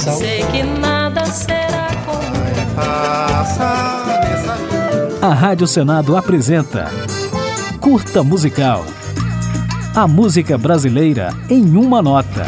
sal. Sei que nada será como A Rádio Senado apresenta Curta Musical. A música brasileira em uma nota.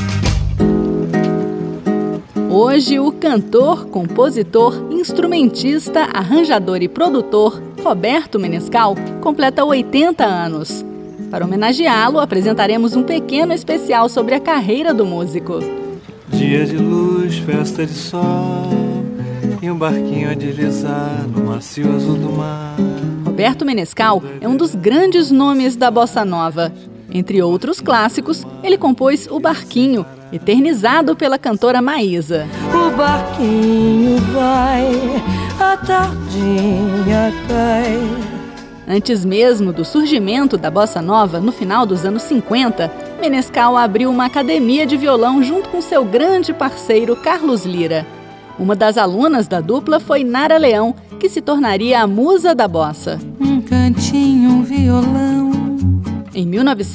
Hoje, o cantor, compositor, instrumentista, arranjador e produtor Roberto Menescal completa 80 anos. Para homenageá-lo, apresentaremos um pequeno especial sobre a carreira do músico. Dia de luz, festa de sol, e um barquinho a deslizar no macio azul do mar. Roberto Menescal é um dos grandes nomes da bossa nova. Entre outros clássicos, ele compôs O Barquinho, eternizado pela cantora Maísa. o barquinho vai, a tardinha cai. Antes mesmo do surgimento da bossa nova, no final dos anos 50, Menescal abriu uma academia de violão junto com seu grande parceiro Carlos Lyra. Uma das alunas da dupla foi Nara Leão, que se tornaria a musa da bossa. Um cantinho, um violão. Em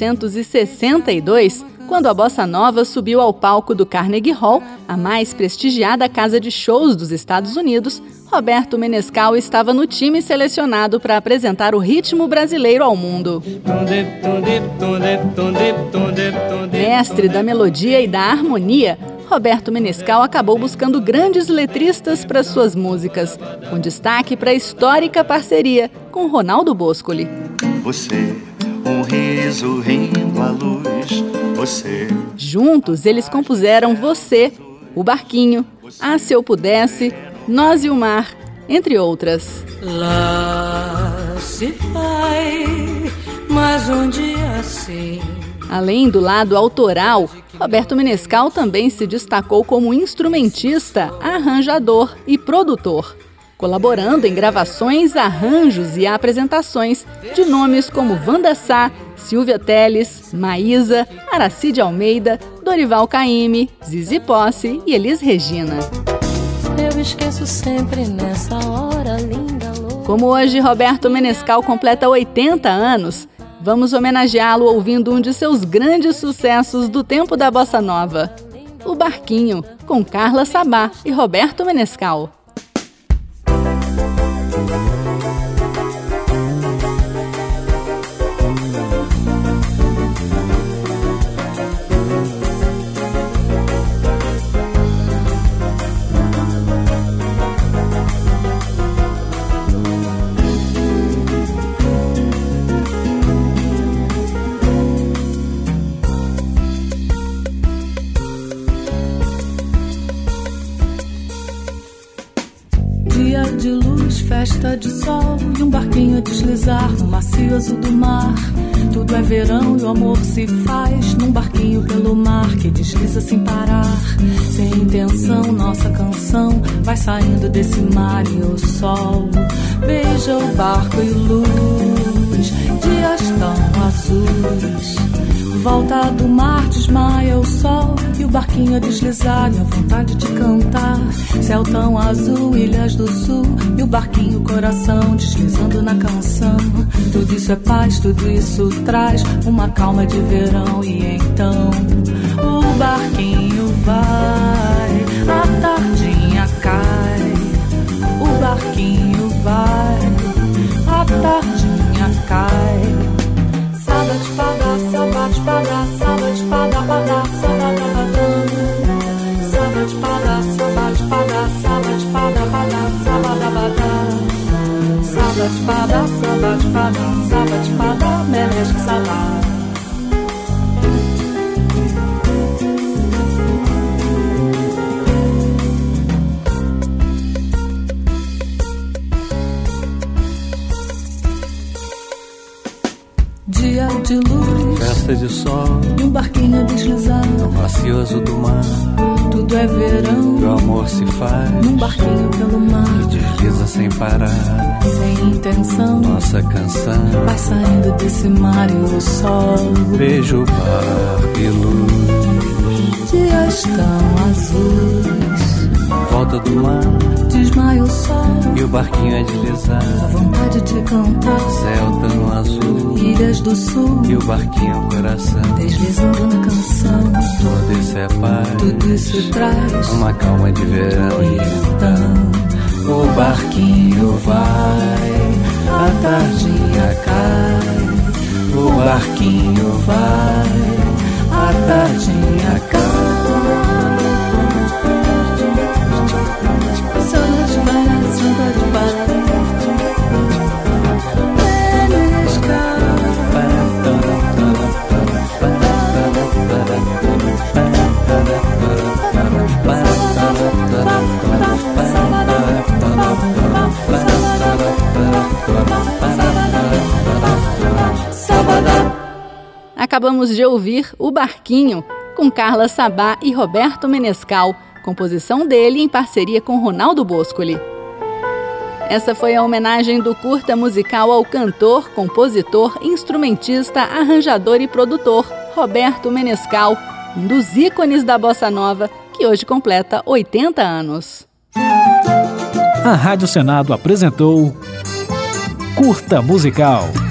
1962, quando a bossa nova subiu ao palco do Carnegie Hall, a mais prestigiada casa de shows dos Estados Unidos, Roberto Menescal estava no time selecionado para apresentar o ritmo brasileiro ao mundo. Mestre da melodia e da harmonia, Roberto Menescal acabou buscando grandes letristas para suas músicas, com destaque para a histórica parceria com Ronaldo Boscoli. Você, um riso rindo à luz, você. Juntos, eles compuseram Você, O Barquinho, Ah, Se Eu Pudesse, Nós e o Mar, entre outras. Lá se vai, mas um dia assim. Além do lado autoral, Roberto Menescal também se destacou como instrumentista, arranjador e produtor, colaborando em gravações, arranjos e apresentações de nomes como Wanda Sá, Silvia Telles, Maísa, Aracide Almeida, Dorival Caymmi, Zizi Posse e Elis Regina. Eu esqueço sempre nessa hora linda, louca. Como hoje Roberto Menescal completa 80 anos, vamos homenageá-lo ouvindo um de seus grandes sucessos do tempo da bossa nova, O Barquinho, com Carla Sabá e Roberto Menescal. Dia de luz, festa de sol e um barquinho a deslizar no macio azul do mar. Tudo é verão e o amor se faz num barquinho pelo mar que desliza sem parar. Sem intenção, nossa canção vai saindo desse mar e o sol beija o barco e luz, dias tão azuis. Volta do mar, desmaia o sol e o barquinho a deslizar, e a vontade de cantar. Céu tão azul, ilhas do sul e o barquinho, coração deslizando na canção. Tudo isso é paz, tudo isso traz uma calma de verão. E então o barquinho vai, a tardinha cai. O barquinho vai, a tardinha cai. Saba de espada, saba de espada, saba de espada, pada, saba da badam. Saba de espada, saba de espada, saba de espada, pada, saba da badam. Saba de espada, saba de espada, saba de espada, mexe sabá. Dia de luz, Festa de sol, e um barquinho a deslizar no macio azul do mar. Tudo é verão, E o amor se faz, num barquinho pelo mar. e desliza sem parar. Sem intenção, Nossa canção, vai saindo desse mar e o sol. beijo o barco e luz. Dias tão azuis, Volta do mar, desmaia o sol. e o barquinho a deslizar. A vontade de cantar. Céu tão azul, Ilhas do sul, e o barquinho coração. deslizando na canção. Tudo isso é paz, Tudo isso se traz uma calma de verão. E então o barquinho vai, a tardinha cai. O barquinho vai, a tardinha cai. Acabamos de ouvir O Barquinho, com Carla Sabá e Roberto Menescal, composição dele em parceria com Ronaldo Boscoli. Essa foi a homenagem do curta musical ao cantor, compositor, instrumentista, arranjador e produtor Roberto Menescal, um dos ícones da bossa nova, que hoje completa 80 anos. A Rádio Senado apresentou Curta Musical.